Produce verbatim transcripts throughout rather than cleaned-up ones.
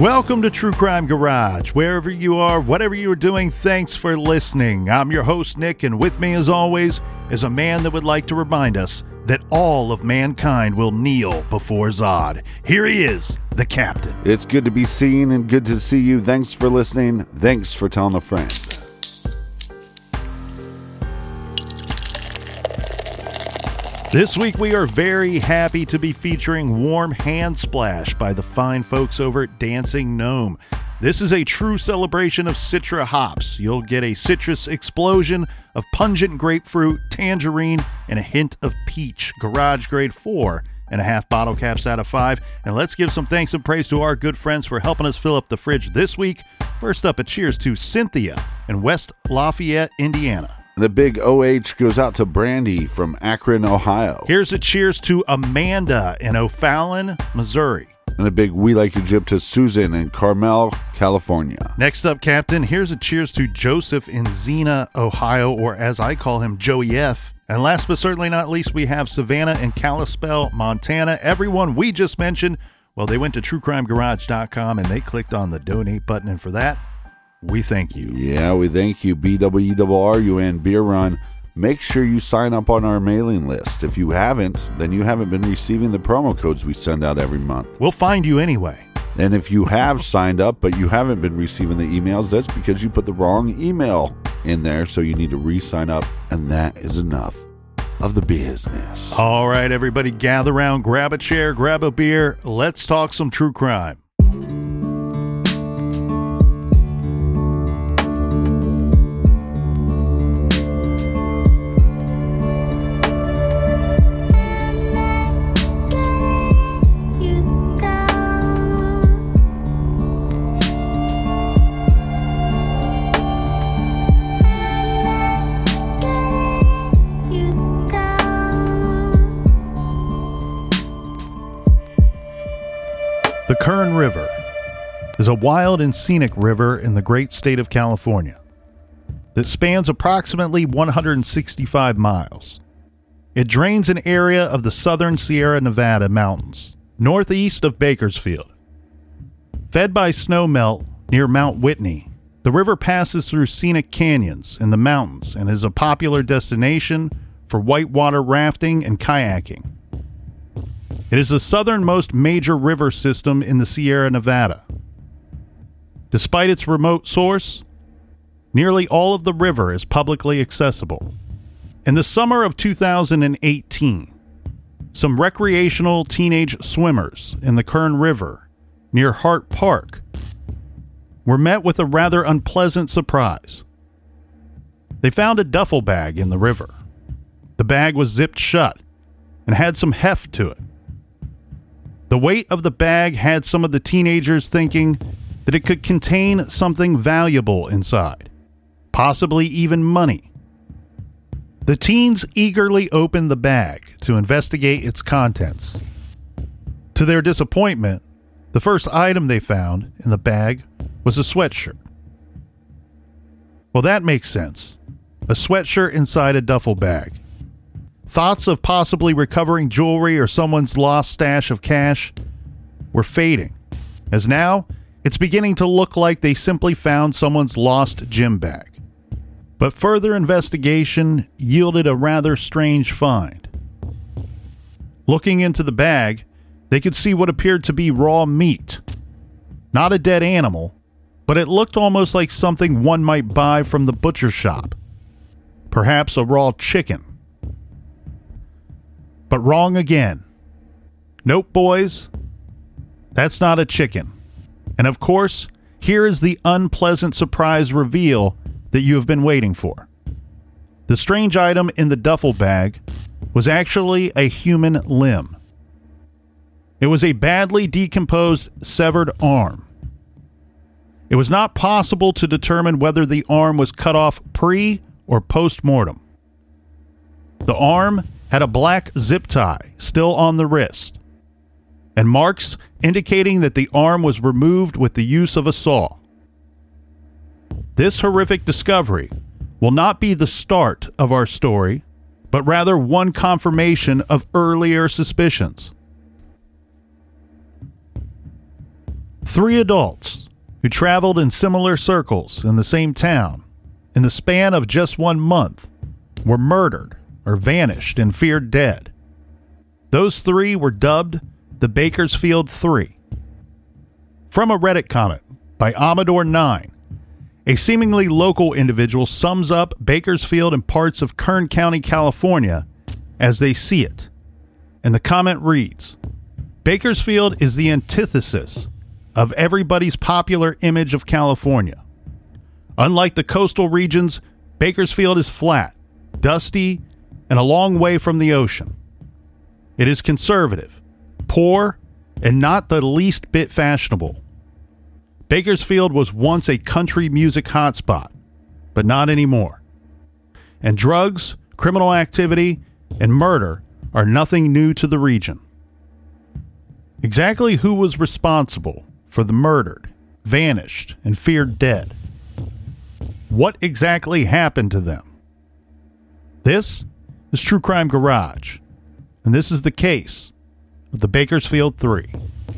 Welcome to True Crime Garage. Wherever you are, whatever you're doing, thanks for listening. I'm your host, Nick, and with me, as always, is a man that would like to remind us that all of mankind will kneel before Zod. Here he is, the Captain. It's good to be seen and good to see you. Thanks for listening. Thanks for telling a friend. This week we are very happy to be featuring Warm Hand Splash by the fine folks over at Dancing Gnome. This is a true celebration of Citra hops. You'll get a citrus explosion of pungent grapefruit, tangerine, and a hint of peach. Garage grade four and a half bottle caps out of five. And let's give some thanks and praise to our good friends for helping us fill up the fridge this week. First up, a cheers to Cynthia in West Lafayette, Indiana. And a big O H goes out to Brandy from Akron, Ohio. Here's a cheers to Amanda in O'Fallon, Missouri. And a big We Like Your Jib to Susan in Carmel, California. Next up, Captain, here's a cheers to Joseph in Xena, Ohio, or as I call him, Joey F. And last but certainly not least, we have Savannah in Kalispell, Montana. Everyone we just mentioned, well, they went to true crime garage dot com and they clicked on the donate button, and for that, we thank you. Yeah, we thank you. B W E R R U N Beer Run. Make sure you sign up on our mailing list. If you haven't, then you haven't been receiving the promo codes we send out every month. We'll find you anyway. And if you have signed up, but you haven't been receiving the emails, that's because you put the wrong email in there, so you need to re-sign up, and that is enough of the business. All right, everybody, gather around, grab a chair, grab a beer. Let's talk some true crime. The Kern River is a wild and scenic river in the great state of California that spans approximately one hundred sixty-five miles. It drains an area of the southern Sierra Nevada mountains, northeast of Bakersfield. Fed by snowmelt near Mount Whitney, the river passes through scenic canyons in the mountains and is a popular destination for whitewater rafting and kayaking. It is the southernmost major river system in the Sierra Nevada. Despite its remote source, nearly all of the river is publicly accessible. In the summer of two thousand eighteen, some recreational teenage swimmers in the Kern River near Hart Park were met with a rather unpleasant surprise. They found a duffel bag in the river. The bag was zipped shut and had some heft to it. The weight of the bag had some of the teenagers thinking that it could contain something valuable inside, possibly even money. The teens eagerly opened the bag to investigate its contents. To their disappointment, the first item they found in the bag was a sweatshirt. Well, that makes sense. A sweatshirt inside a duffel bag. Thoughts of possibly recovering jewelry or someone's lost stash of cash were fading, as now it's beginning to look like they simply found someone's lost gym bag. But further investigation yielded a rather strange find. Looking into the bag, they could see what appeared to be raw meat. Not a dead animal, but it looked almost like something one might buy from the butcher shop. Perhaps a raw chicken. But wrong again. Nope, boys. That's not a chicken. And of course, here is the unpleasant surprise reveal that you have been waiting for. The strange item in the duffel bag was actually a human limb. It was a badly decomposed, severed arm. It was not possible to determine whether the arm was cut off pre- or post-mortem. The arm had a black zip tie still on the wrist, and marks indicating that the arm was removed with the use of a saw. This horrific discovery will not be the start of our story, but rather one confirmation of earlier suspicions. Three adults who traveled in similar circles in the same town in the span of just one month were murdered or vanished and feared dead. Those three were dubbed the Bakersfield Three. From a Reddit comment by Amador nine, a seemingly local individual sums up Bakersfield and parts of Kern County, California, as they see it. And the comment reads, Bakersfield is the antithesis of everybody's popular image of California. Unlike the coastal regions, Bakersfield is flat, dusty, and a long way from the ocean. It is conservative, poor, and not the least bit fashionable. Bakersfield was once a country music hotspot, but not anymore. And drugs, criminal activity, and murder are nothing new to the region. Exactly who was responsible for the murdered, vanished, and feared dead? What exactly happened to them? This is True Crime Garage, and this is the case of the Bakersfield Three.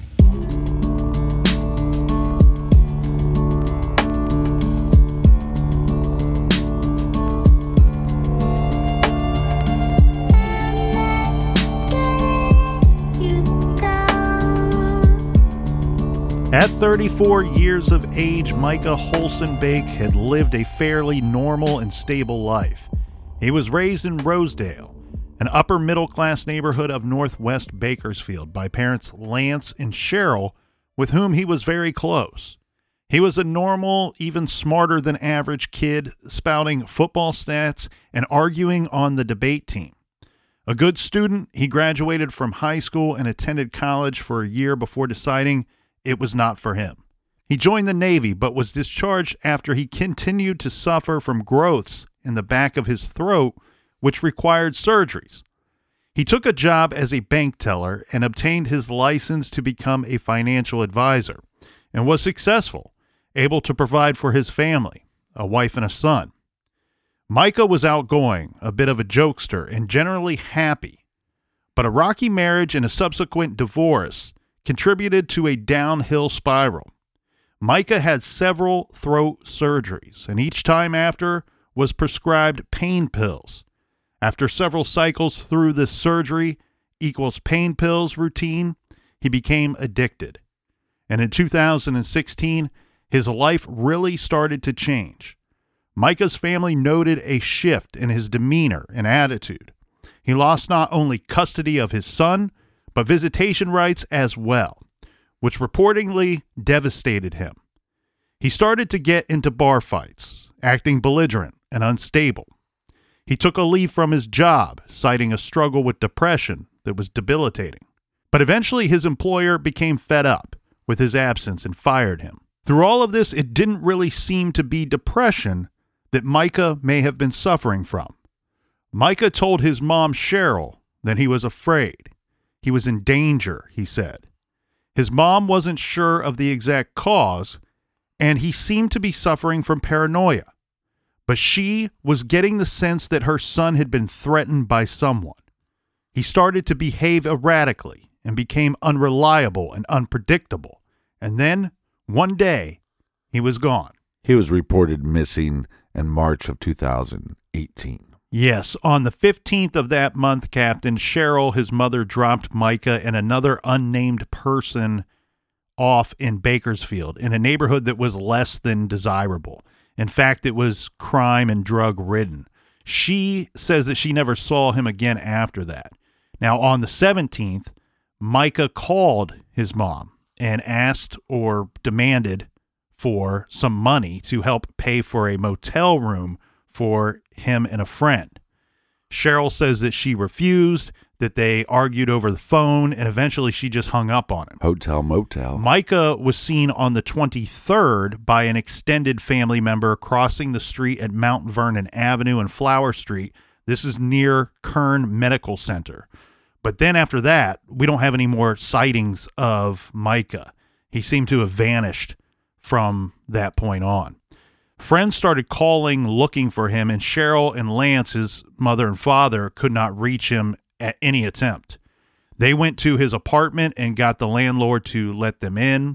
At thirty-four years of age, Micah Holson-Bake had lived a fairly normal and stable life. He was raised in Rosedale, an upper-middle-class neighborhood of northwest Bakersfield, by parents Lance and Cheryl, with whom he was very close. He was a normal, even smarter than average kid, spouting football stats and arguing on the debate team. A good student, he graduated from high school and attended college for a year before deciding it was not for him. He joined the Navy, but was discharged after he continued to suffer from growths in the back of his throat, which required surgeries. He took a job as a bank teller and obtained his license to become a financial advisor, and was successful, able to provide for his family, a wife and a son. Micah was outgoing, a bit of a jokester, and generally happy. But a rocky marriage and a subsequent divorce contributed to a downhill spiral. Micah had several throat surgeries, and each time after was prescribed pain pills. After several cycles through this surgery equals pain pills routine, he became addicted. And in two thousand sixteen, his life really started to change. Micah's family noted a shift in his demeanor and attitude. He lost not only custody of his son, but visitation rights as well, which reportedly devastated him. He started to get into bar fights, acting belligerent and unstable. He took a leave from his job, citing a struggle with depression that was debilitating. But eventually his employer became fed up with his absence and fired him. Through all of this, it didn't really seem to be depression that Micah may have been suffering from. Micah told his mom, Cheryl, that he was afraid. He was in danger, he said. His mom wasn't sure of the exact cause, and he seemed to be suffering from paranoia. But she was getting the sense that her son had been threatened by someone. He started to behave erratically and became unreliable and unpredictable. And then, one day, he was gone. He was reported missing in March of two thousand eighteen. Yes, on the fifteenth of that month, Captain, Cheryl, his mother, dropped Micah and another unnamed person off in Bakersfield, in a neighborhood that was less than desirable. In fact, it was crime and drug-ridden. She says that she never saw him again after that. Now, on the seventeenth, Micah called his mom and asked or demanded for some money to help pay for a motel room for him and a friend. Cheryl says that she refused, that they argued over the phone, and eventually she just hung up on him. Hotel motel. Micah was seen on the twenty-third by an extended family member crossing the street at Mount Vernon Avenue and Flower Street. This is near Kern Medical Center. But then after that, we don't have any more sightings of Micah. He seemed to have vanished from that point on. Friends started calling, looking for him, and Cheryl and Lance, his mother and father, could not reach him at any attempt. They went to his apartment and got the landlord to let them in.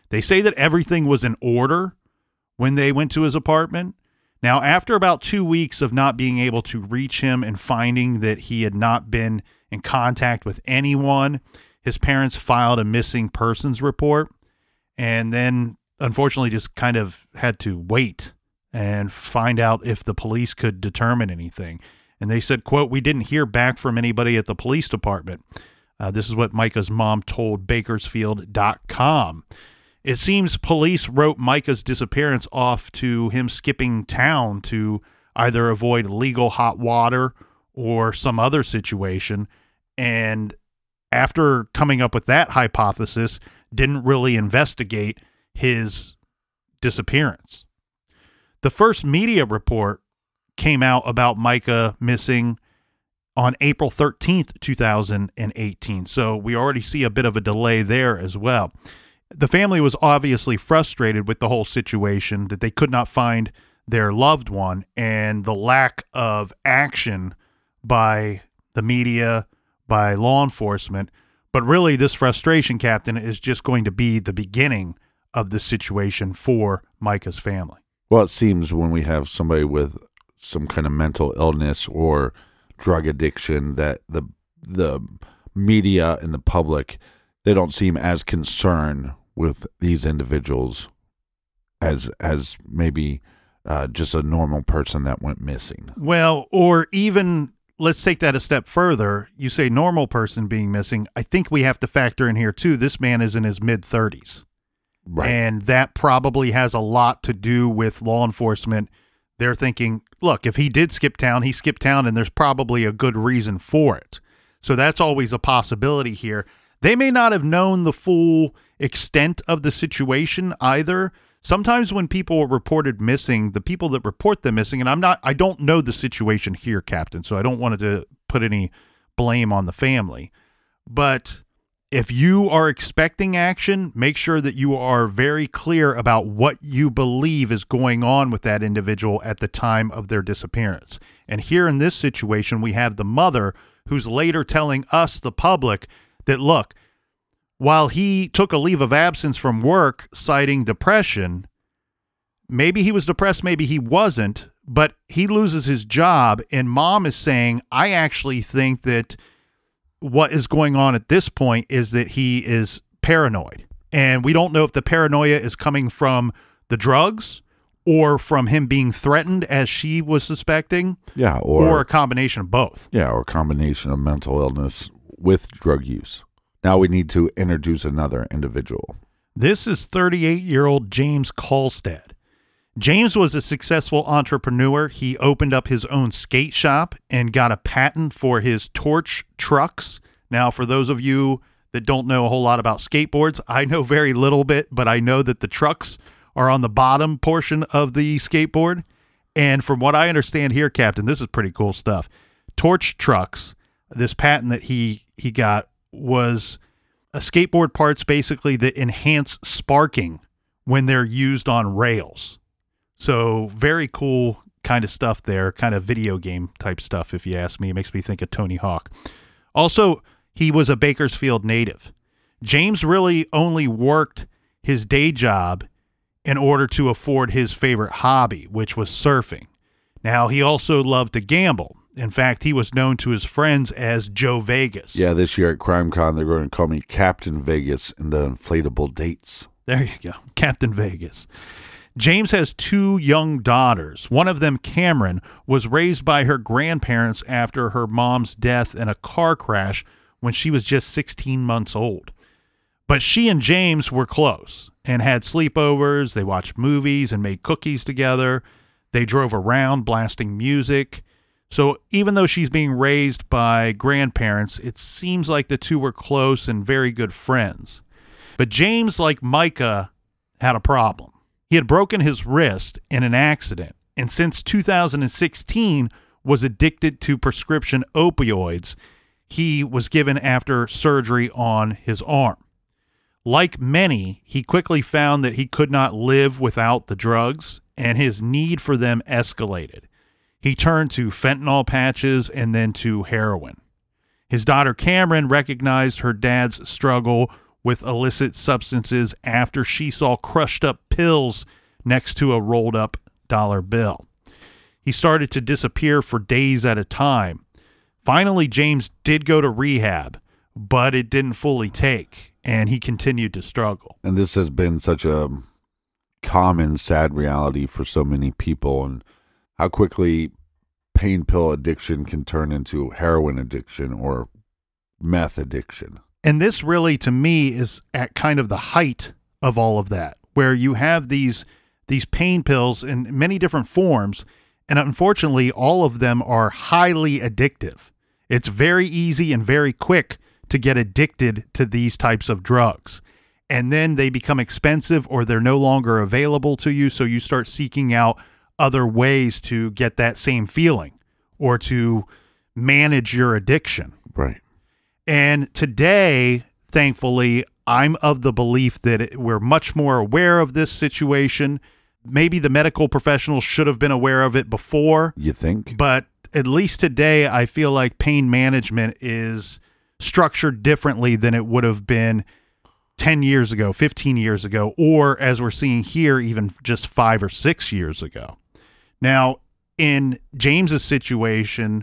They say that everything was in order when they went to his apartment. Now, after about two weeks of not being able to reach him and finding that he had not been in contact with anyone, his parents filed a missing persons report and then unfortunately just kind of had to wait and find out if the police could determine anything. And they said, quote, "We didn't hear back from anybody at the police department." Uh, this is what Micah's mom told Bakersfield dot com. It seems police wrote Micah's disappearance off to him skipping town to either avoid legal hot water or some other situation. And after coming up with that hypothesis, didn't really investigate his disappearance. The first media report came out about Micah missing on April thirteenth, two thousand eighteen. So we already see a bit of a delay there as well. The family was obviously frustrated with the whole situation, that they could not find their loved one, and the lack of action by the media, by law enforcement. But really, this frustration, Captain, is just going to be the beginning of the situation for Micah's family. Well, it seems when we have somebody with some kind of mental illness or drug addiction that the the media and the public, they don't seem as concerned with these individuals as as maybe uh, just a normal person that went missing. Well, or even, let's take that a step further. You say normal person being missing. I think we have to factor in here, too, this man is in his mid-thirties. Right. And that probably has a lot to do with law enforcement. They're thinking, look, if he did skip town, he skipped town, and there's probably a good reason for it. So that's always a possibility here. They may not have known the full extent of the situation either. Sometimes when people are reported missing, the people that report them missing, and I'm not, I don't know the situation here, Captain, so I don't want to put any blame on the family. But if you are expecting action, make sure that you are very clear about what you believe is going on with that individual at the time of their disappearance. And here in this situation, we have the mother who's later telling us, the public, that, look, while he took a leave of absence from work citing depression, maybe he was depressed, maybe he wasn't, but he loses his job, and mom is saying, I actually think that what is going on at this point is that he is paranoid. And we don't know if the paranoia is coming from the drugs or from him being threatened, as she was suspecting. Yeah, or, or a combination of both. Yeah, or a combination of mental illness with drug use. Now we need to introduce another individual. This is thirty-eight-year-old James Kolstad. James was a successful entrepreneur. He opened up his own skate shop and got a patent for his torch trucks. Now, for those of you that don't know a whole lot about skateboards, I know very little bit, but I know that the trucks are on the bottom portion of the skateboard. And from what I understand here, Captain, this is pretty cool stuff. Torch trucks, this patent that he, he got, was a skateboard parts basically that enhance sparking when they're used on rails. So very cool kind of stuff there, kind of video game type stuff, if you ask me. It makes me think of Tony Hawk. Also, he was a Bakersfield native. James really only worked his day job in order to afford his favorite hobby, which was surfing. Now, he also loved to gamble. In fact, he was known to his friends as Joe Vegas. Yeah, this year at CrimeCon, they're going to call me Captain Vegas in the inflatable dates. There you go, Captain Vegas. James has two young daughters. One of them, Cameron, was raised by her grandparents after her mom's death in a car crash when she was just sixteen months old. But she and James were close and had sleepovers. They watched movies and made cookies together. They drove around blasting music. So even though she's being raised by grandparents, it seems like the two were close and very good friends. But James, like Micah, had a problem. He had broken his wrist in an accident, and since two thousand sixteen was addicted to prescription opioids he was given after surgery on his arm. Like many, he quickly found that he could not live without the drugs, and his need for them escalated. He turned to fentanyl patches and then to heroin. His daughter Cameron recognized her dad's struggle with illicit substances after she saw crushed up pills next to a rolled up dollar bill. He started to disappear for days at a time. Finally, James did go to rehab, but it didn't fully take, and he continued to struggle. And this has been such a common, sad reality for so many people, and how quickly pain pill addiction can turn into heroin addiction or meth addiction. And this really, to me, is at kind of the height of all of that, where you have these these pain pills in many different forms, and unfortunately, all of them are highly addictive. It's very easy and very quick to get addicted to these types of drugs. And then they become expensive or they're no longer available to you, so you start seeking out other ways to get that same feeling or to manage your addiction. Right. And today, thankfully, I'm of the belief that it, we're much more aware of this situation. Maybe the medical professionals should have been aware of it before. You think? But at least today, I feel like pain management is structured differently than it would have been ten years ago, fifteen years ago, or as we're seeing here, even just five or six years ago. Now, in James's situation,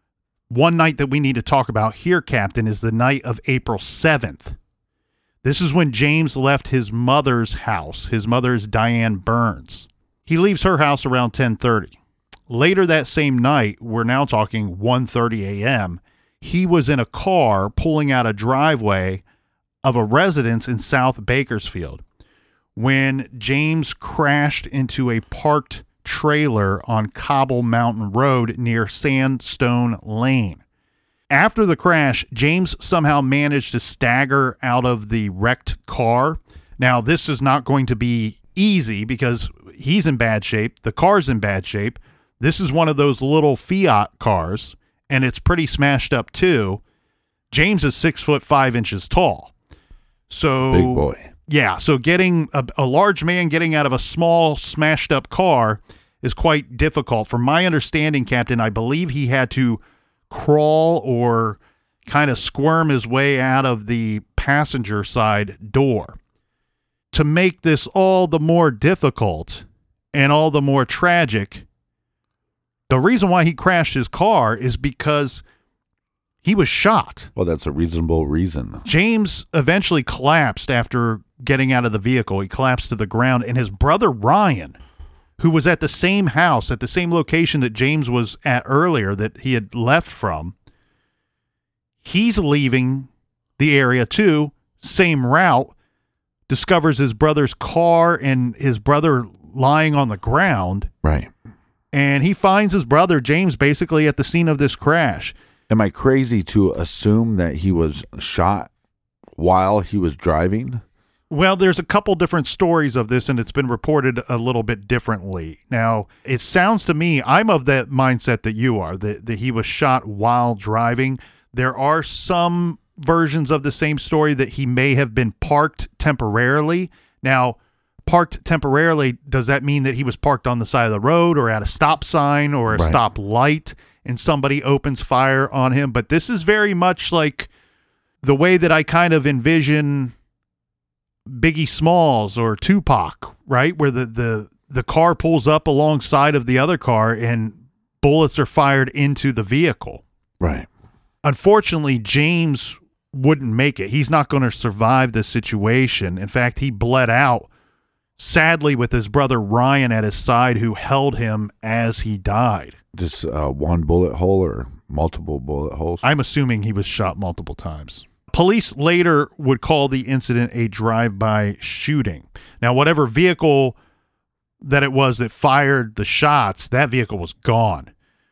one night that we need to talk about here, Captain, is the night of April seventh. This is when James left his mother's house. His mother is Diane Burns. He leaves her house around ten thirty. Later that same night, we're now talking one thirty a.m., he was in a car pulling out a driveway of a residence in South Bakersfield when James crashed into a parked trailer on Cobble Mountain Road near Sandstone Lane. After the crash, James somehow managed to stagger out of the wrecked car. Now, this is not going to be easy because he's in bad shape. The car's in bad shape. This is one of those little Fiat cars, and it's pretty smashed up too. James is six foot five inches tall. So big boy. Yeah, so getting a, a large man getting out of a small smashed up car is quite difficult. From my understanding, Captain, I believe he had to crawl or kind of squirm his way out of the passenger side door. To make this all the more difficult and all the more tragic, the reason why he crashed his car is because he was shot. Well, that's a reasonable reason. James eventually collapsed after getting out of the vehicle. He collapsed to the ground, and his brother Ryan, who was at the same house, at the same location that James was at earlier that he had left from, he's leaving the area too, same route, discovers his brother's car and his brother lying on the ground. Right. And he finds his brother, James, basically at the scene of this crash. Am I crazy to assume that he was shot while he was driving? Well, there's a couple different stories of this, and it's been reported a little bit differently. Now, it sounds to me, I'm of that mindset that you are, that, that he was shot while driving. There are some versions of the same story that he may have been parked temporarily. Now, parked temporarily, does that mean that he was parked on the side of the road or at a stop sign or a Right. stop light and somebody opens fire on him? But this is very much like the way that I kind of envision Biggie Smalls or Tupac, right? Where the, the, the car pulls up alongside of the other car and bullets are fired into the vehicle. Right. Unfortunately, James wouldn't make it. He's not going to survive this situation. In fact, he bled out, sadly, with his brother Ryan at his side, who held him as he died. Just uh, one bullet hole or multiple bullet holes? I'm assuming he was shot multiple times. Police later would call the incident a drive-by shooting. Now, whatever vehicle that it was that fired the shots, that vehicle was gone.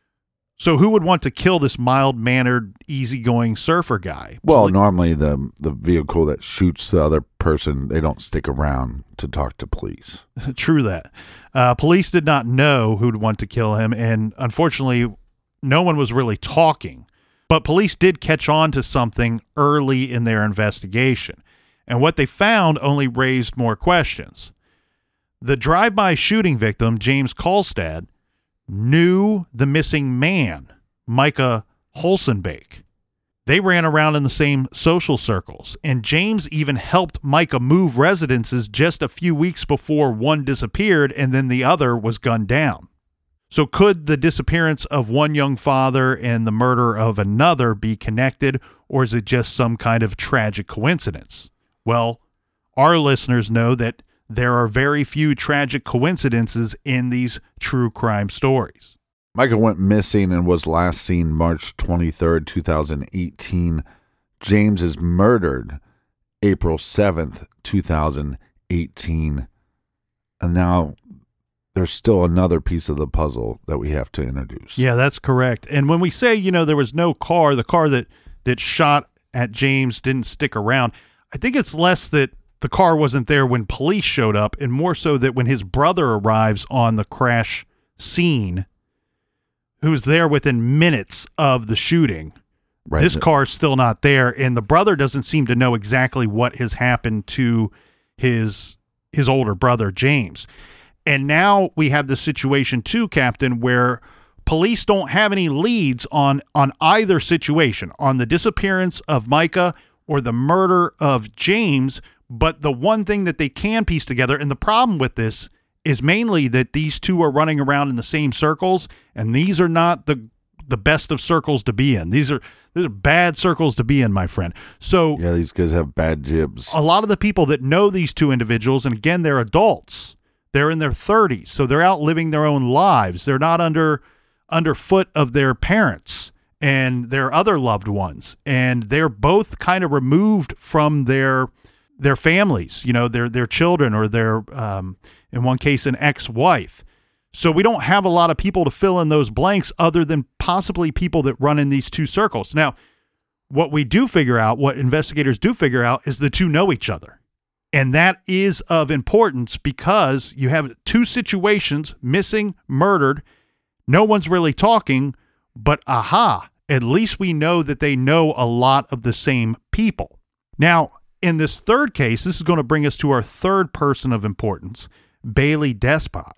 So who would want to kill this mild-mannered, easygoing surfer guy? Well, Poli- normally the the vehicle that shoots the other person, they don't stick around to talk to police. True that. Uh, police did not know who'd want to kill him, and unfortunately, no one was really talking. But police did catch on to something early in their investigation, and what they found only raised more questions. The drive-by shooting victim, James Kolstad, knew the missing man, Micah Holsenbake. They ran around in the same social circles, and James even helped Micah move residences just a few weeks before one disappeared and then the other was gunned down. So could the disappearance of one young father and the murder of another be connected, or is it just some kind of tragic coincidence? Well, our listeners know that there are very few tragic coincidences in these true crime stories. Micah went missing and was last seen March twenty-third, twenty eighteen. James is murdered April seventh, twenty eighteen. And now there's still another piece of the puzzle that we have to introduce. Yeah, that's correct. And when we say, you know, there was no car, the car that, that shot at James didn't stick around, I think it's less that the car wasn't there when police showed up and more so that when his brother arrives on the crash scene, who's there within minutes of the shooting, right, this car's still not there, and the brother doesn't seem to know exactly what has happened to his his older brother, James. And now we have the situation too, Captain, where police don't have any leads on, on either situation, on the disappearance of Micah or the murder of James, but the one thing that they can piece together, and the problem with this is mainly that these two are running around in the same circles, and these are not the the best of circles to be in. These are these are bad circles to be in, my friend. So yeah, these guys have bad jibs. A lot of the people that know these two individuals, and again, they're adults. They're in their thirties, so they're out living their own lives. They're not under underfoot of their parents and their other loved ones, and they're both kind of removed from their their families, you know, their their children or their um, in one case, an ex-wife. So we don't have a lot of people to fill in those blanks other than possibly people that run in these two circles. Now, what we do figure out, what investigators do figure out, is the two know each other. And that is of importance because you have two situations, missing, murdered. No one's really talking, but aha, at least we know that they know a lot of the same people. Now, in this third case, this is going to bring us to our third person of importance, Bailey Despot.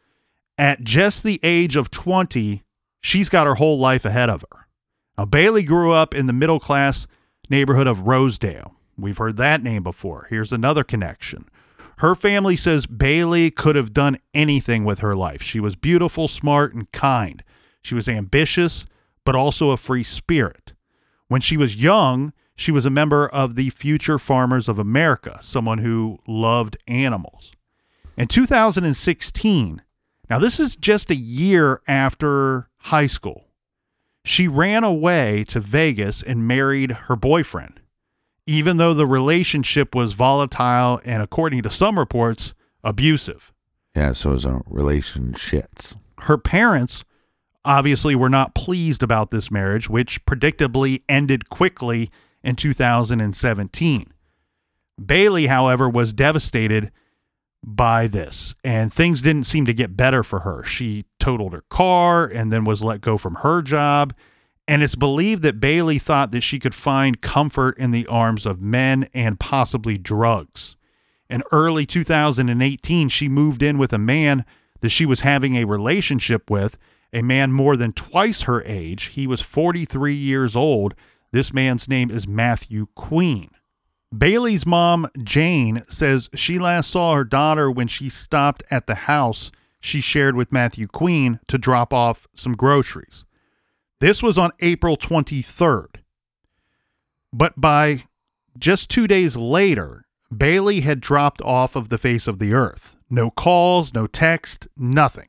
At just the age of twenty, she's got her whole life ahead of her. Now, Bailey grew up in the middle-class neighborhood of Rosedale. We've heard that name before. Here's another connection. Her family says Bailey could have done anything with her life. She was beautiful, smart, and kind. She was ambitious, but also a free spirit. When she was young, she was a member of the Future Farmers of America, someone who loved animals. In two thousand sixteen, now this is just a year after high school, she ran away to Vegas and married her boyfriend, even though the relationship was volatile and, according to some reports, abusive. Yeah, so it was a relationships. Her parents obviously were not pleased about this marriage, which predictably ended quickly in two thousand seventeen. Bailey, however, was devastated by this, and things didn't seem to get better for her. She totaled her car and then was let go from her job, and it's believed that Bailey thought that she could find comfort in the arms of men and possibly drugs. In early two thousand eighteen, she moved in with a man that she was having a relationship with, a man more than twice her age. He was forty-three years old. This man's name is Matthew Queen. Bailey's mom, Jane, says she last saw her daughter when she stopped at the house she shared with Matthew Queen to drop off some groceries. This was on April twenty-third. But by just two days later, Bailey had dropped off of the face of the earth. No calls, no text, nothing.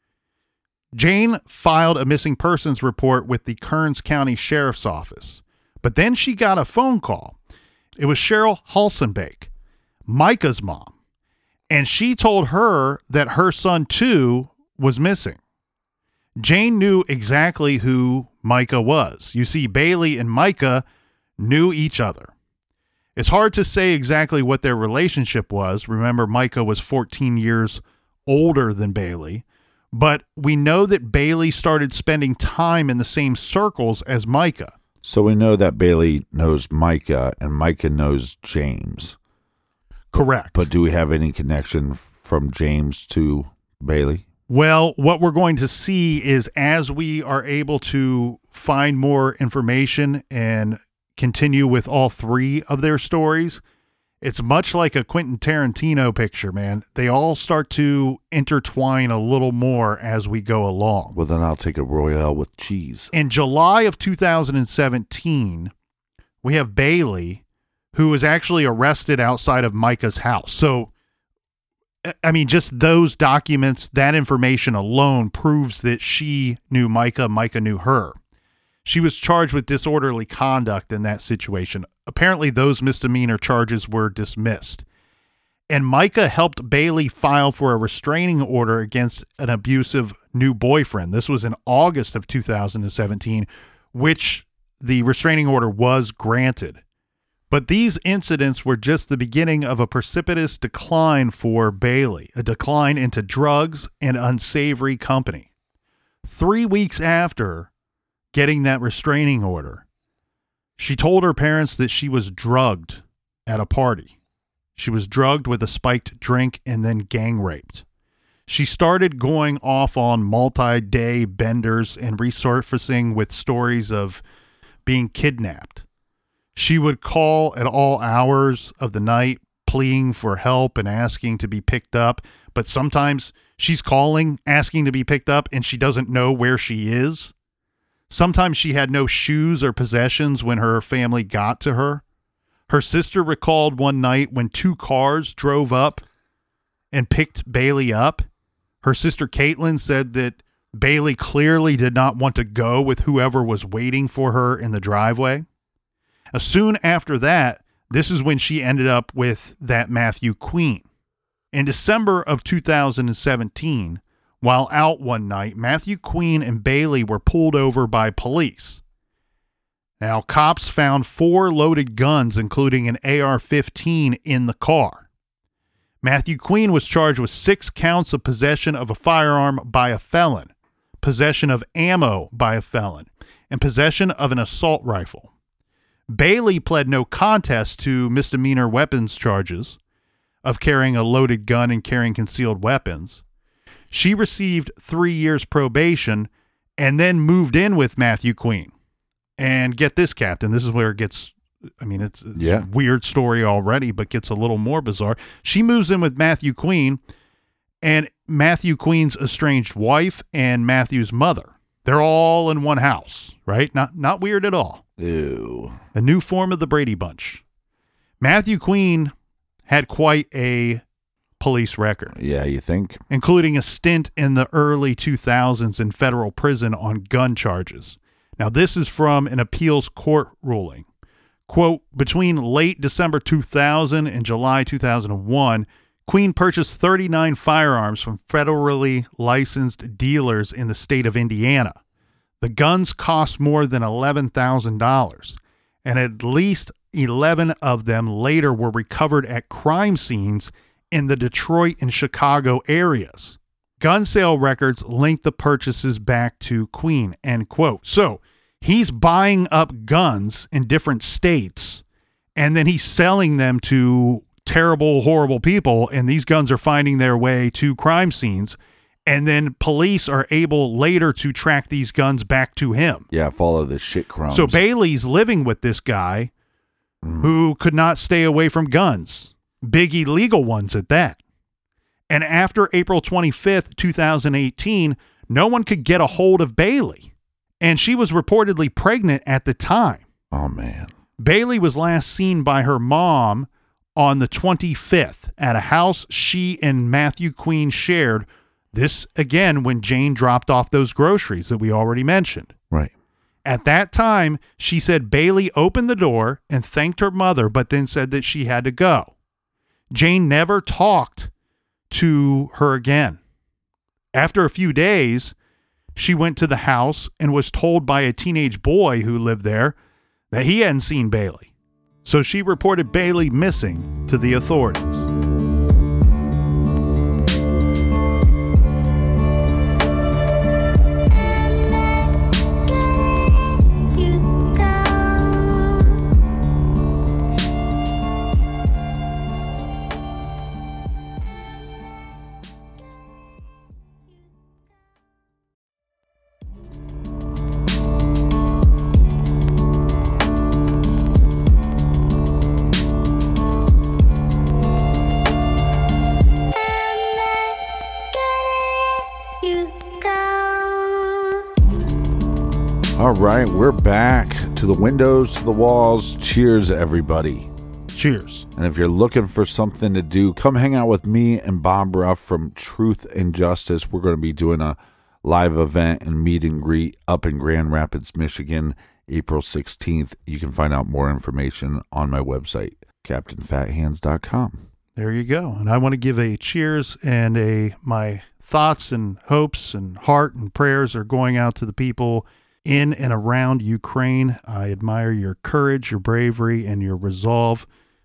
Jane filed a missing persons report with the Kearns County Sheriff's Office. But then she got a phone call. It was Cheryl Halsenbake, Micah's mom, and she told her that her son, too, was missing. Jane knew exactly who Micah was. You see, Bailey and Micah knew each other. It's hard to say exactly what their relationship was. Remember, Micah was fourteen years older than Bailey, but we know that Bailey started spending time in the same circles as Micah. So we know that Bailey knows Micah and Micah knows James. Correct. But do we have any connection from James to Bailey? Well, what we're going to see is as we are able to find more information and continue with all three of their stories. It's much like a Quentin Tarantino picture, man. They all start to intertwine a little more as we go along. Well, then I'll take a Royale with cheese. In July of two thousand seventeen, we have Bailey, who was actually arrested outside of Micah's house. So, I mean, just those documents, that information alone proves that she knew Micah, Micah knew her. She was charged with disorderly conduct in that situation. Apparently, those misdemeanor charges were dismissed. And Micah helped Bailey file for a restraining order against an abusive new boyfriend. This was in August of two thousand seventeen, which the restraining order was granted. But these incidents were just the beginning of a precipitous decline for Bailey, a decline into drugs and unsavory company. Three weeks after getting that restraining order, she told her parents that she was drugged at a party. She was drugged with a spiked drink and then gang raped. She started going off on multi-day benders and resurfacing with stories of being kidnapped. She would call at all hours of the night, pleading for help and asking to be picked up. But sometimes she's calling, asking to be picked up, and she doesn't know where she is. Sometimes she had no shoes or possessions when her family got to her. Her sister recalled one night when two cars drove up and picked Bailey up. Her sister Caitlin said that Bailey clearly did not want to go with whoever was waiting for her in the driveway. Uh, soon after that, this is when she ended up with that Matthew Queen. In December of two thousand seventeen, while out one night, Matthew Queen and Bailey were pulled over by police. Now, cops found four loaded guns, including an A R fifteen, in the car. Matthew Queen was charged with six counts of possession of a firearm by a felon, possession of ammo by a felon, and possession of an assault rifle. Bailey pled no contest to misdemeanor weapons charges of carrying a loaded gun and carrying concealed weapons. She received three years probation and then moved in with Matthew Queen. And get this, Captain, this is where it gets, I mean, it's, it's yeah. a weird story already, but gets a little more bizarre. She moves in with Matthew Queen and Matthew Queen's estranged wife and Matthew's mother. They're all in one house, right? Not, not weird at all. Ew. A new form of the Brady Bunch. Matthew Queen had quite a police record. Yeah, you think? Including a stint in the early two thousands in federal prison on gun charges. Now, this is from an appeals court ruling. Quote, between late December two thousand and July two thousand one, Queen purchased thirty-nine firearms from federally licensed dealers in the state of Indiana. The guns cost more than eleven thousand dollars, and at least eleven of them later were recovered at crime scenes in the Detroit and Chicago areas. Gun sale records link the purchases back to Queen, end quote. So he's buying up guns in different states, and then he's selling them to terrible, horrible people, and these guns are finding their way to crime scenes, and then police are able later to track these guns back to him. Yeah, follow the shit crumbs. So Bailey's living with this guy mm. who could not stay away from guns. Big illegal ones at that. And after April twenty-fifth, twenty eighteen, no one could get a hold of Bailey. And she was reportedly pregnant at the time. Oh, man. Bailey was last seen by her mom on the twenty-fifth at a house she and Matthew Queen shared. This, again, when Jane dropped off those groceries that we already mentioned. Right. At that time, she said Bailey opened the door and thanked her mother, but then said that she had to go. Jane never talked to her again. After a few days, she went to the house and was told by a teenage boy who lived there that he hadn't seen Bailey. So she reported Bailey missing to the authorities. All right, we're back to the windows, to the walls. Cheers, everybody. Cheers. And if you're looking for something to do, come hang out with me and Bob Ruff from Truth and Justice. We're going to be doing a live event and meet and greet up in Grand Rapids, Michigan, April sixteenth. You can find out more information on my website, captain fat hands dot com. There you go. And I want to give a cheers and a my thoughts and hopes and heart and prayers are going out to the people in and around Ukraine. I admire your courage, your bravery, and your resolve.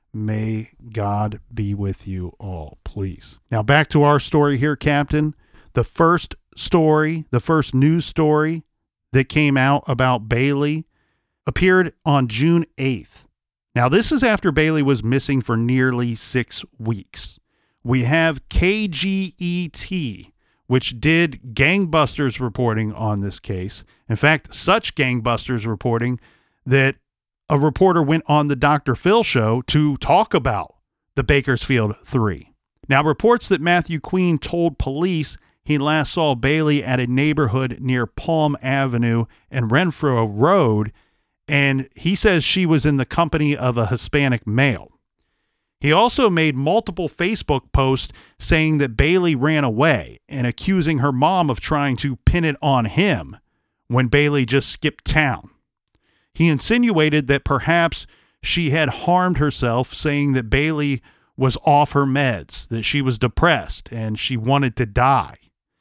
May God be with you all, please. Now back to our story here, Captain. The first story, the first news story that came out about Bailey appeared on June eighth. Now this is after Bailey was missing for nearly six weeks. We have K G E T, which did gangbusters reporting on this case. In fact, such gangbusters reporting that a reporter went on the Doctor Phil show to talk about the Bakersfield Three. Now, reports that Matthew Queen told police he last saw Bailey at a neighborhood near Palm Avenue and Renfro Road, and he says she was in the company of a Hispanic male. He also made multiple Facebook posts saying that Bailey ran away and accusing her mom of trying to pin it on him when Bailey just skipped town. He insinuated that perhaps she had harmed herself, saying that Bailey was off her meds, that she was depressed, and she wanted to die.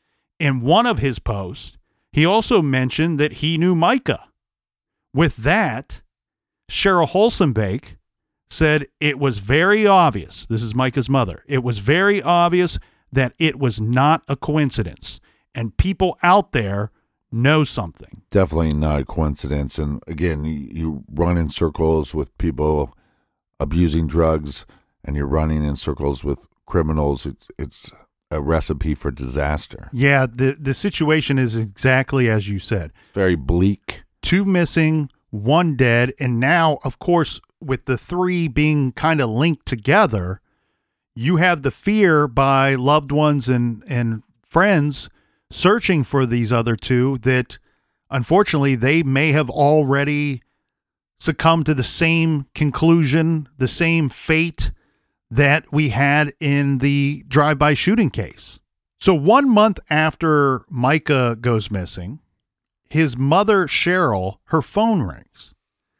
In one of his posts, he also mentioned that he knew Micah. With that, Cheryl Holsenbake said it was very obvious, this is Micah's mother, it was very obvious that it was not a coincidence, and people out there know something. Definitely not a coincidence. And again, you, you run in circles with people abusing drugs, and you're running in circles with criminals. It's, it's a recipe for disaster. Yeah, the, the situation is exactly as you said. Very bleak. Two missing, one dead, and now, of course, with the three being kind of linked together, you have the fear by loved ones and, and friends searching for these other two that unfortunately they may have already succumbed to the same conclusion, the same fate that we had in the drive-by shooting case. So one month after Micah goes missing, his mother, Cheryl, her phone rings.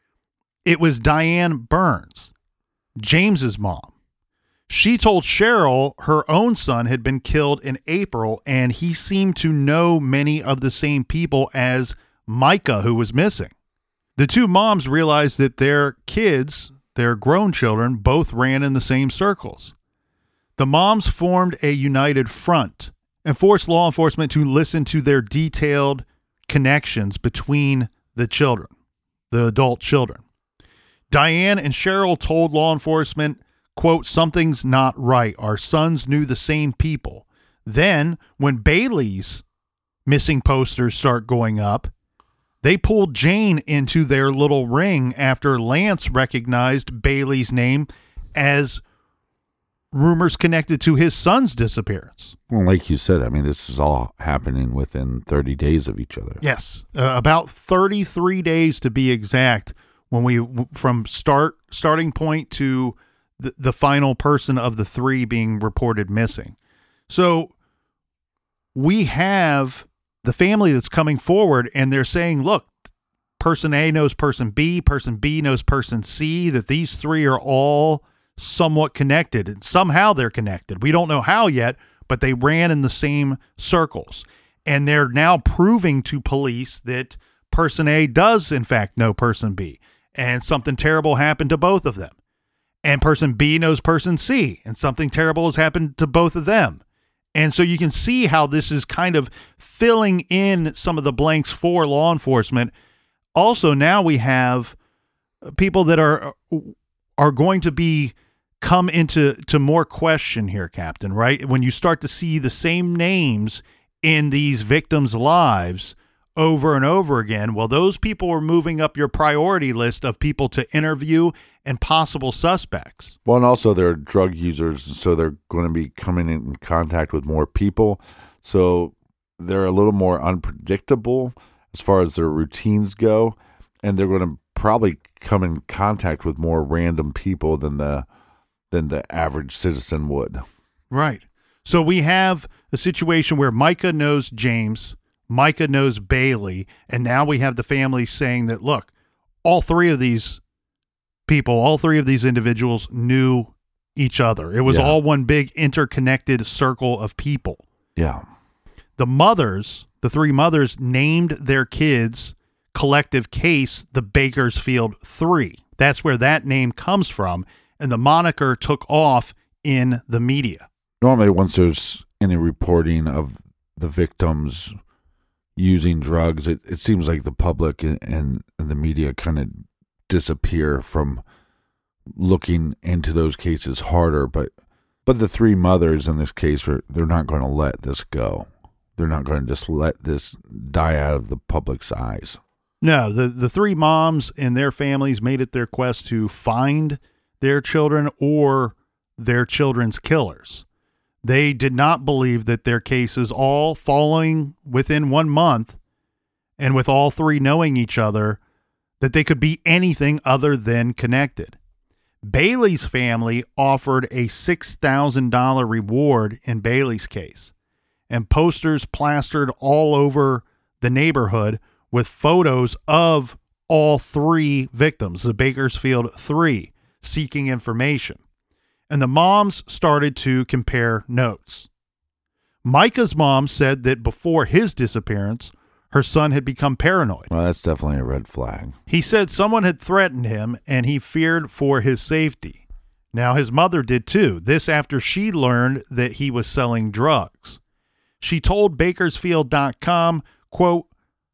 It was Diane Burns, James's mom. She told Cheryl her own son had been killed in April, and he seemed to know many of the same people as Micah, who was missing. The two moms realized that their kids, their grown children, both ran in the same circles. The moms formed a united front and forced law enforcement to listen to their detailed connections between the children, the adult children. Diane and Cheryl told law enforcement, quote, something's not right. Our sons knew the same people. Then, when Bailey's missing posters start going up, they pulled Jane into their little ring after Lance recognized Bailey's name as rumors connected to his son's disappearance. Well, like you said, I mean, this is all happening within thirty days of each other. Yes, uh, about thirty-three days to be exact, when we, from start starting point to the, the final person of the three being reported missing. So we have the family that's coming forward, and they're saying, look, person A knows person B, person B knows person C, that these three are all somewhat connected, and somehow they're connected. We don't know how yet, but they ran in the same circles. And they're now proving to police that person A does, in fact, know person B, and something terrible happened to both of them. And person B knows person C, and something terrible has happened to both of them. And so you can see how this is kind of filling in some of the blanks for law enforcement. Also, now we have people that are are going to be come into to more question here, Captain, right? When you start to see the same names in these victims' lives over and over again, well, those people are moving up your priority list of people to interview and possible suspects. Well, and also they're drug users, so they're going to be coming in contact with more people. So they're a little more unpredictable. as far as their routines go, and they're going to probably come in contact with more random people than the than the average citizen would. Right. So we have a situation where Micah knows James, Micah knows Bailey, and now we have the family saying that, look, all three of these people, all three of these individuals knew each other. It was Yeah. all one big interconnected circle of people. Yeah. The mothers, the three mothers, named their kids' collective case the Bakersfield Three. That's where that name comes from, and the moniker took off in the media. Normally, once there's any reporting of the victims using drugs, it, it seems like the public and, and, and the media kind of disappear from looking into those cases harder. But but the three mothers in this case, are they're not going to let this go. They're not going to just let this die out of the public's eyes. No, the, the three moms and their families made it their quest to find their children or their children's killers. They did not believe that their cases, all following within one month and with all three knowing each other, that they could be anything other than connected. Bailey's family offered a six thousand dollars reward in Bailey's case, and posters plastered all over the neighborhood with photos of all three victims, the Bakersfield Three, seeking information. And the moms started to compare notes. Micah's mom said that before his disappearance, her son had become paranoid. Well, that's definitely a red flag. He said someone had threatened him and he feared for his safety. Now, his mother did too. This after she learned that he was selling drugs. She told Bakersfield dot com, quote,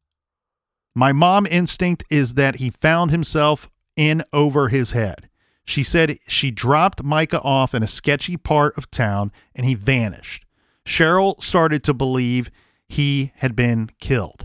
"My mom instinct is that he found himself in over his head. She said she dropped Micah off in a sketchy part of town and he vanished. Cheryl started to believe he had been killed."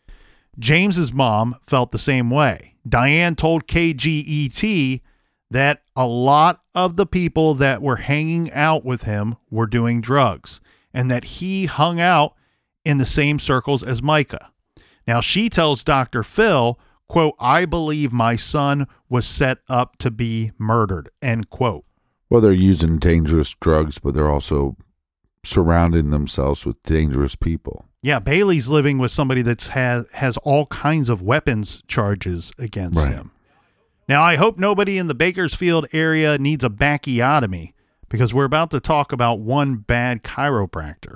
James's mom felt the same way. Diane told K G E T that a lot of the people that were hanging out with him were doing drugs and that he hung out in the same circles as Micah. Now, she tells Doctor Phil, quote, "I believe my son was set up to be murdered," end quote. Well, they're using dangerous drugs, but they're also surrounding themselves with dangerous people. Yeah, Bailey's living with somebody that's has, has all kinds of weapons charges against Right. him. Now, I hope nobody in the Bakersfield area needs a bacchiotomy because we're about to talk about one bad chiropractor.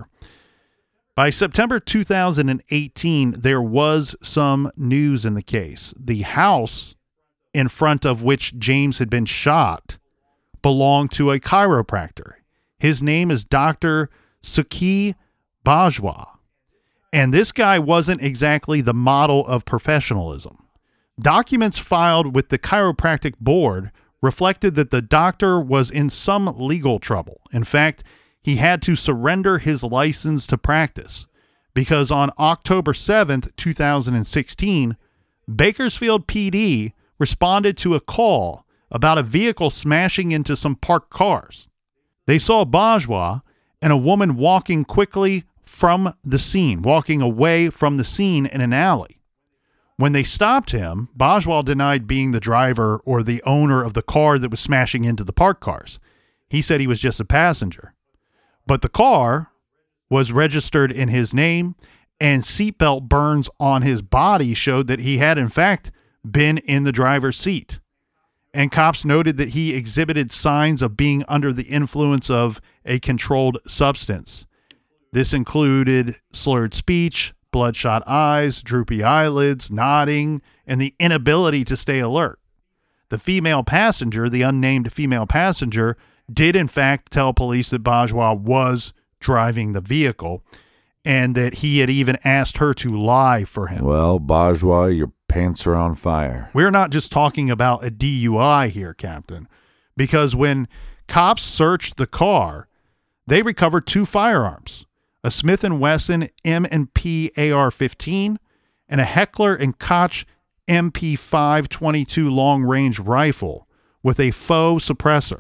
By September two thousand eighteen, there was some news in the case. The house in front of which James had been shot belonged to a chiropractor. His name is Doctor Sukhi Bajwa. And this guy wasn't exactly the model of professionalism. Documents filed with the chiropractic board reflected that the doctor was in some legal trouble. In fact, he had to surrender his license to practice because on October seventh, two thousand sixteen, Bakersfield P D responded to a call about a vehicle smashing into some parked cars. They saw Bajwa and a woman walking quickly from the scene, walking away from the scene in an alley. When they stopped him, Bajwa denied being the driver or the owner of the car that was smashing into the parked cars. He said he was just a passenger. But the car was registered in his name, and seatbelt burns on his body showed that he had, in fact, been in the driver's seat. And cops noted that he exhibited signs of being under the influence of a controlled substance. This included slurred speech, bloodshot eyes, droopy eyelids, nodding, and the inability to stay alert. The female passenger, the unnamed female passenger, did in fact tell police that Bajwa was driving the vehicle and that he had even asked her to lie for him. Well, Bajwa, your pants are on fire. We're not just talking about a D U I here, Captain, because when cops searched the car, they recovered two firearms, a Smith and Wesson M and P A R fifteen and a Heckler and Koch M P five twenty-two long-range rifle with a faux suppressor.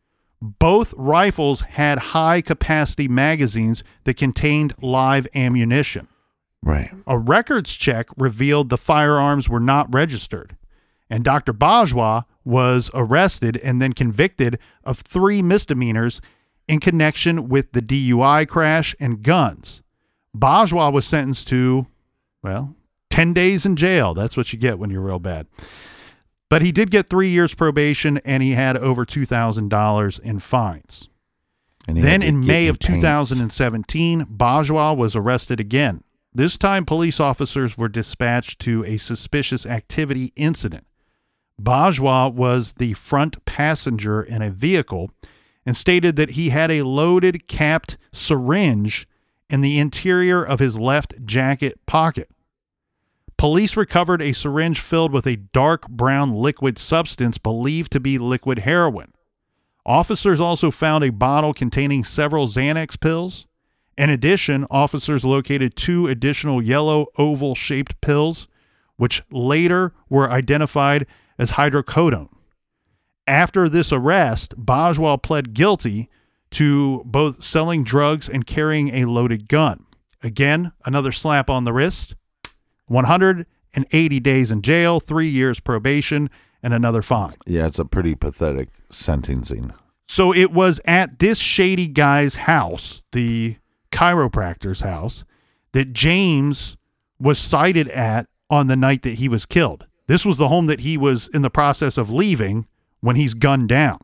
Both rifles had high-capacity magazines that contained live ammunition. Right. A records check revealed the firearms were not registered, and Doctor Bajwa was arrested and then convicted of three misdemeanors in connection with the D U I crash and guns. Bajwa was sentenced to, well, ten days in jail. That's what you get when you're real bad. But he did get three years probation, and he had over two thousand dollars in fines. Then in May of two thousand seventeen, Bajwa was arrested again. This time, police officers were dispatched to a suspicious activity incident. Bajwa was the front passenger in a vehicle and stated that he had a loaded capped syringe in the interior of his left jacket pocket. Police recovered a syringe filled with a dark brown liquid substance believed to be liquid heroin. Officers also found a bottle containing several Xanax pills. In addition, officers located two additional yellow oval-shaped pills, which later were identified as hydrocodone. After this arrest, Bajwa pled guilty to both selling drugs and carrying a loaded gun. Again, another slap on the wrist, one hundred eighty days in jail, three years probation, and another fine. Yeah, it's a pretty pathetic sentencing. So it was at this shady guy's house, the chiropractor's house, that James was cited at on the night that he was killed. This was the home that he was in the process of leaving when he's gunned down.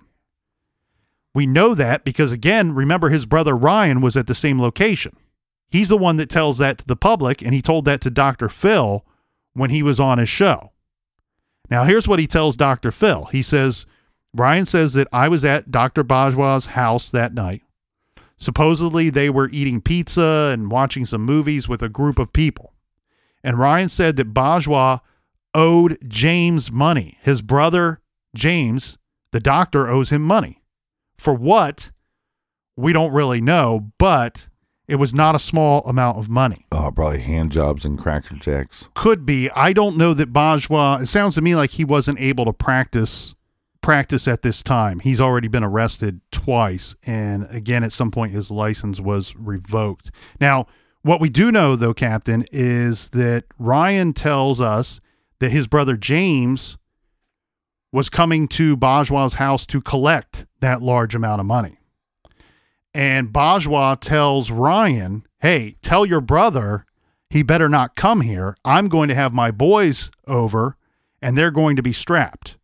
We know that because, again, remember his brother Ryan was at the same location. He's the one that tells that to the public, and he told that to Doctor Phil when he was on his show. Now, here's what he tells Doctor Phil. He says, Ryan says that I was at Doctor Bajwa's house that night. Supposedly, they were eating pizza and watching some movies with a group of people. And Ryan said that Bajwa owed James money. His brother, James, the doctor, owes him money. For what? We don't really know, but it was not a small amount of money. Oh, probably hand jobs and Cracker Jacks. Could be. I don't know that Bajwa, it sounds to me like he wasn't able to practice practice at this time. He's already been arrested twice, and again, at some point, his license was revoked. Now, what we do know, though, Captain, is that Ryan tells us that his brother James was coming to Bajwa's house to collect that large amount of money. And Bajwa tells Ryan, hey, tell your brother he better not come here. I'm going to have my boys over, and they're going to be strapped.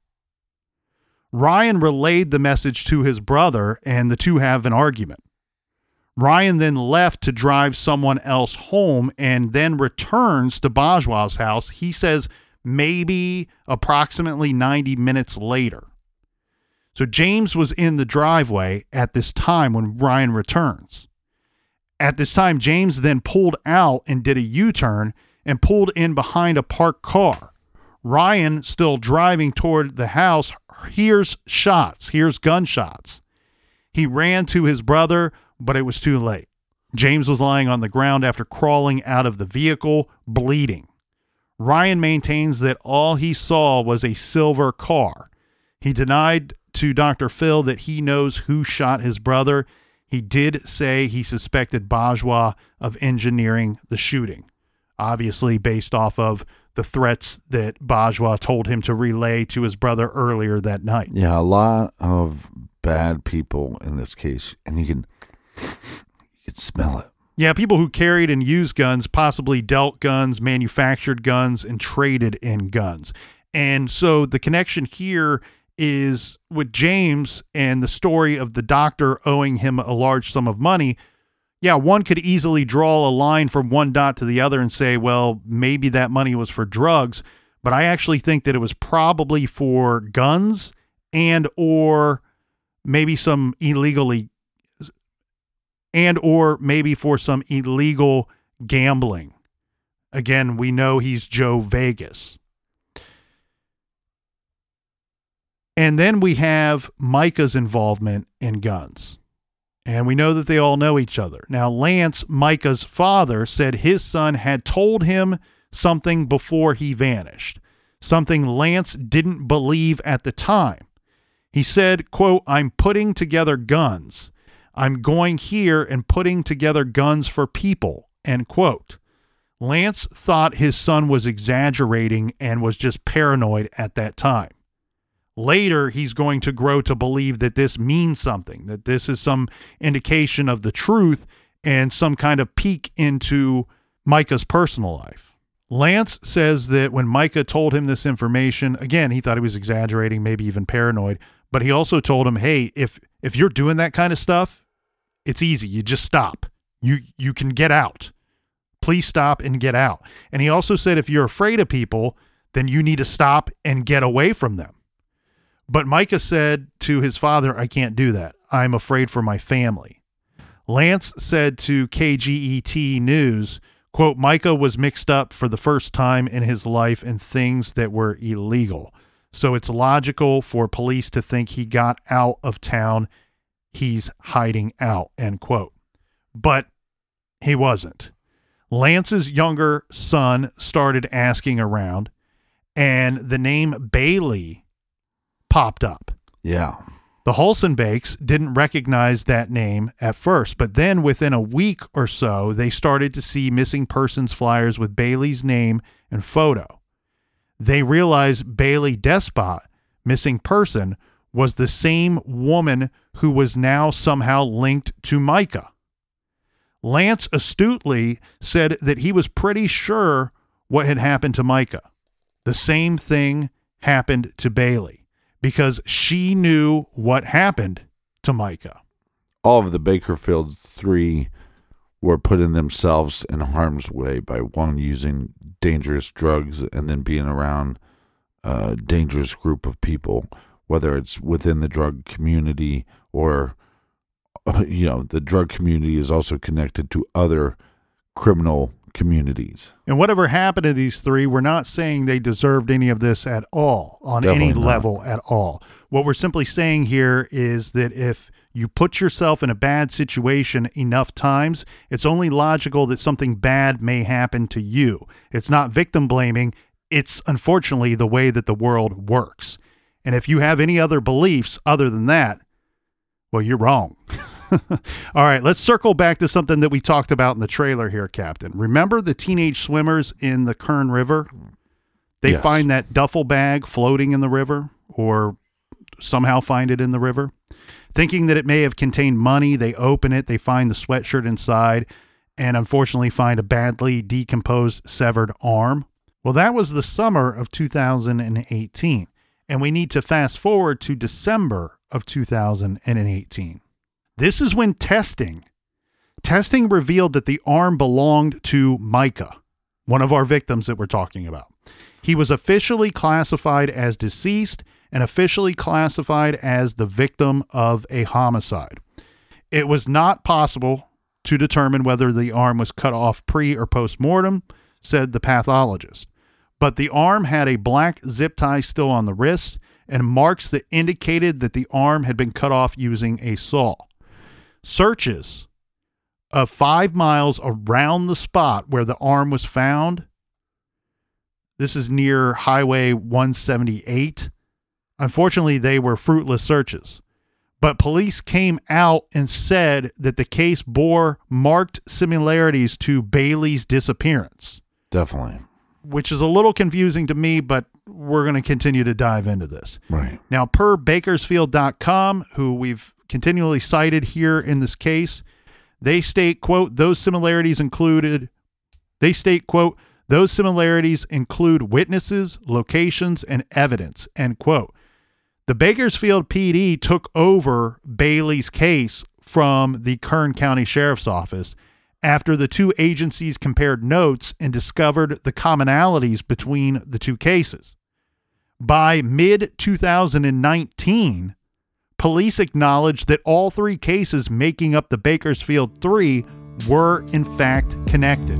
Ryan relayed the message to his brother, and the two have an argument. Ryan then left to drive someone else home and then returns to Bajwa's house. He says maybe approximately ninety minutes later. So James was in the driveway at this time when Ryan returns. At this time, James then pulled out and did a U-turn and pulled in behind a parked car. Ryan, still driving toward the house, hears shots, hears gunshots. He ran to his brother, but it was too late. James was lying on the ground after crawling out of the vehicle, bleeding. Ryan maintains that all he saw was a silver car. He denied to Doctor Phil that he knows who shot his brother. He did say he suspected Bajwa of engineering the shooting, obviously based off of the threats that Bajwa told him to relay to his brother earlier that night. Yeah, a lot of bad people in this case, and you can you can smell it. Yeah, people who carried and used guns, possibly dealt guns, manufactured guns, and traded in guns. And so the connection here is with James and the story of the doctor owing him a large sum of money. Yeah, one could easily draw a line from one dot to the other and say, well, maybe that money was for drugs, but I actually think that it was probably for guns and or maybe some illegally and or maybe for some illegal gambling. Again, we know he's Joe Vegas. And then we have Micah's involvement in guns. And we know that they all know each other. Now, Lance, Micah's father, said his son had told him something before he vanished, something Lance didn't believe at the time. He said, quote, I'm putting together guns. I'm going here and putting together guns for people, end quote. Lance thought his son was exaggerating and was just paranoid at that time. Later, he's going to grow to believe that this means something, that this is some indication of the truth and some kind of peek into Micah's personal life. Lance says that when Micah told him this information, again, he thought he was exaggerating, maybe even paranoid, but he also told him, hey, if if you're doing that kind of stuff, it's easy. You just stop. You you can get out. Please stop and get out. And he also said if you're afraid of people, then you need to stop and get away from them. But Micah said to his father, I can't do that. I'm afraid for my family. Lance said to K G E T News, quote, Micah was mixed up for the first time in his life in things that were illegal. So it's logical for police to think he got out of town. He's hiding out, end quote. But he wasn't. Lance's younger son started asking around, and the name Bailey popped up. Yeah. The Hulsenbakes didn't recognize that name at first, but then within a week or so, they started to see missing persons flyers with Bailey's name and photo. They realized Bailey Despot, missing person, was the same woman who was now somehow linked to Micah. Lance astutely said that he was pretty sure what had happened to Micah. The same thing happened to Bailey because she knew what happened to Micah. All of the Bakerfield three were putting themselves in harm's way by one using dangerous drugs and then being around a dangerous group of people, whether it's within the drug community or, you know, the drug community is also connected to other criminal communities. And whatever happened to these three, we're not saying they deserved any of this at all, on Definitely any not. level at all. What we're simply saying here is that if you put yourself in a bad situation enough times, it's only logical that something bad may happen to you. It's not victim blaming. It's unfortunately the way that the world works. And if you have any other beliefs other than that, well, you're wrong. All right, let's circle back to something that we talked about in the trailer here, Captain. Remember the teenage swimmers in the Kern River? They Yes. find that duffel bag floating in the river, or somehow find it in the river. Thinking that it may have contained money, they open it, they find the sweatshirt inside, and unfortunately find a badly decomposed severed arm. Well, that was the summer of two thousand eighteen, and we need to fast forward to December of two thousand eighteen. This is when testing, testing revealed that the arm belonged to Micah, one of our victims that we're talking about. He was officially classified as deceased and officially classified as the victim of a homicide. It was not possible to determine whether the arm was cut off pre or post-mortem, said the pathologist. But the arm had a black zip tie still on the wrist and marks that indicated that the arm had been cut off using a saw. Searches of five miles around the spot where the arm was found, this is near Highway one seventy-eight. Unfortunately, they were fruitless searches. But police came out and said that the case bore marked similarities to Bailey's disappearance. Definitely. Which is a little confusing to me, but we're going to continue to dive into this. Right. Now, per Bakersfield dot com, who we've continually cited here in this case, they state, quote, those similarities included, they state, quote, those similarities include witnesses, locations, and evidence, end quote. The Bakersfield P D took over Bailey's case from the Kern County Sheriff's Office after the two agencies compared notes and discovered the commonalities between the two cases. By mid twenty nineteen, police acknowledged that all three cases making up the Bakersfield Three were in fact connected.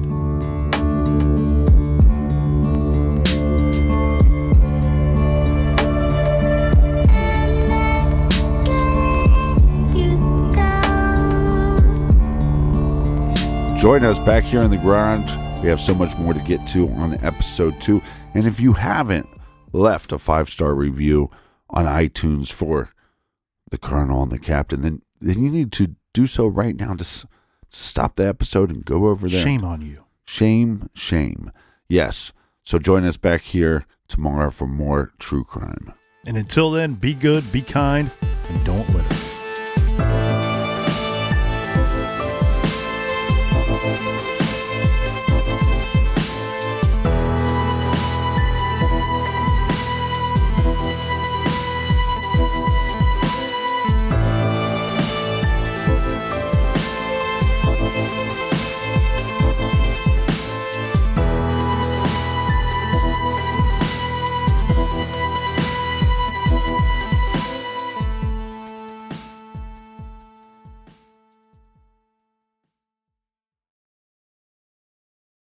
Join us back here in the garage. We have so much more to get to on episode two. And if you haven't left a five-star review on iTunes for the Colonel and the Captain, then, then you need to do so right now to s- stop the episode and go over there. Shame on you. Shame, shame. Yes. So join us back here tomorrow for more true crime. And until then, be good, be kind, and don't litter.